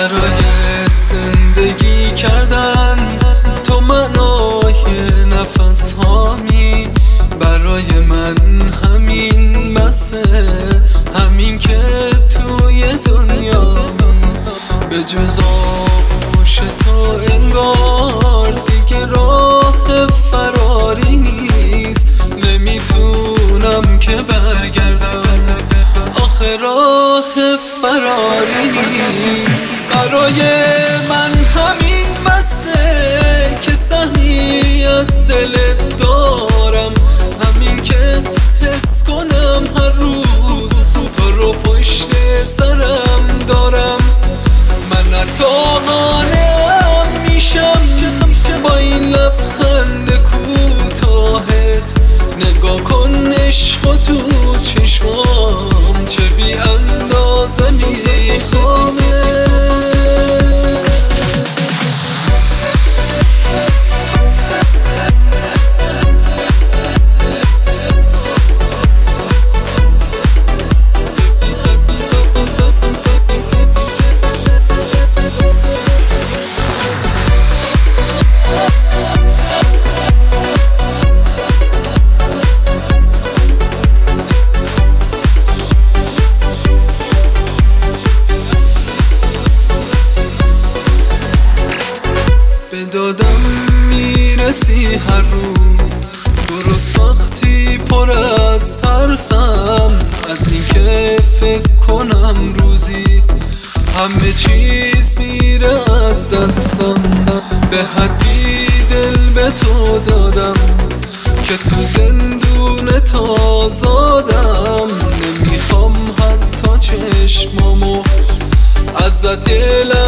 برای زندگی کردن تو معنای نفس هامی، برای من همین بسه، همین که توی دنیامی. به جز آغوش تو انگار دیگه راه فراری نیست، نمیتونم که برگردم، آخه راه فراری نیست. برای من همین بسه که سهمی از دلت دارم، همین که حس کنم هر روز تو رو پشت سرم دارم. من حتی قانعم میشم با این لبخند کوتاهت، نگاه کن عشق و تو چشمام چه بی اندازه میخوامه. به دادم میرسی هر روز، درست وقتی پر از ترسم از اینکه فکر کنم روزی همه چیز میره از دستم. به حدی دل به تو دادم که تو زندون تازادم، نمیخوام حتی چشمامو ازت یه